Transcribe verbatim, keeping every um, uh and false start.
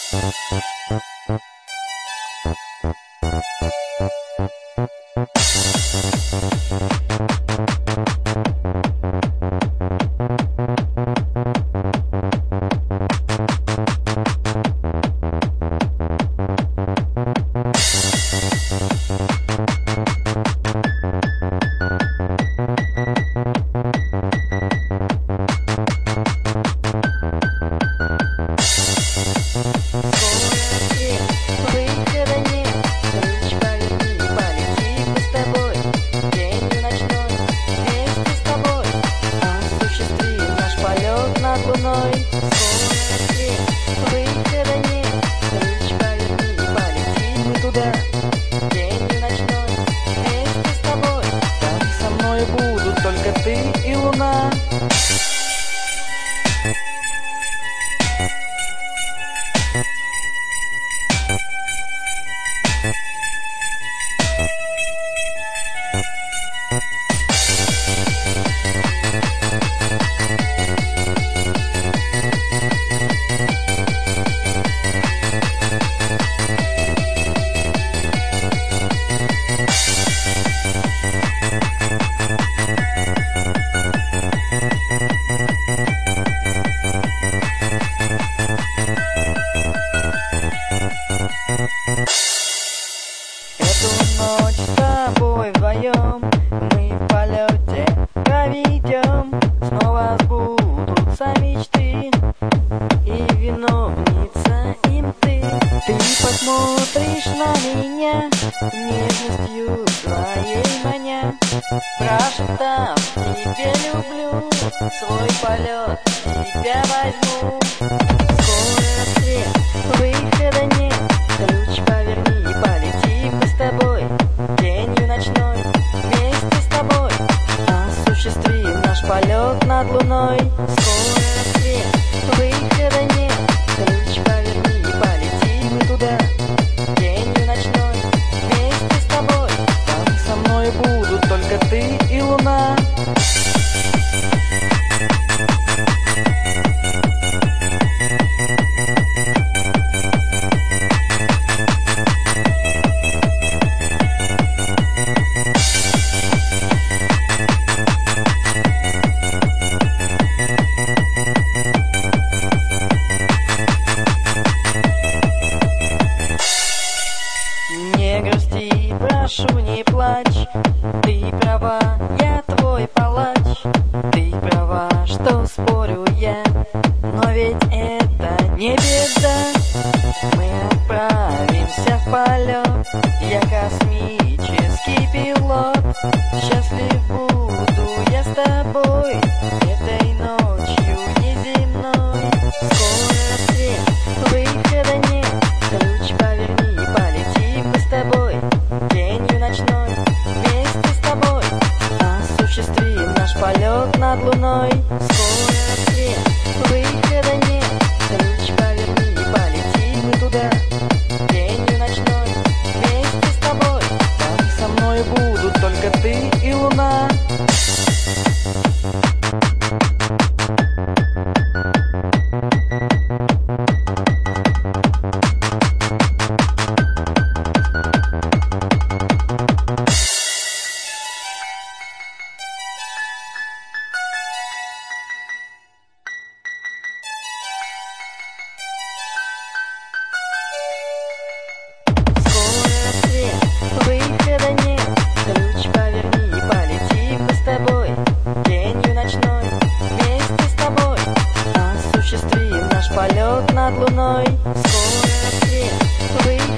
Смотришь на меня нежностью своей маня, прошептав тебе люблю, свой полет тебя возьму. Скоро свет, выхода нет, ключ поверни, полетим мы с тобой, денью ночной, вместе с тобой осуществим наш полет над луной. Скоро свет, выхода нет, ключ поверни, полетим мы туда, денью ночной, вместе с тобой. Там со мной будут только ты и луна. Не грусти, прошу, не плачь, ты права, я твой палач. Ты права, что спорю я, но ведь это не беда. Мы отправимся в полет, я космический пилот. Счастлив буду я с тобой, этой ночью неземной. Скоро свет, выхода нет, ключ поверни, полетим мы с тобой, денью ночной, вместе с тобой осуществим наш полет над луной. Скоро свет, выхода нет, ключ поверни, полетим мы туда, денью ночной, вместе с тобой. Там со мной будут только ты и луна. Выхода нет, ключ поверни, полетим мы с тобой, денью ночной, вместе с тобой осуществим наш полет над луной. Скоро свет, выхода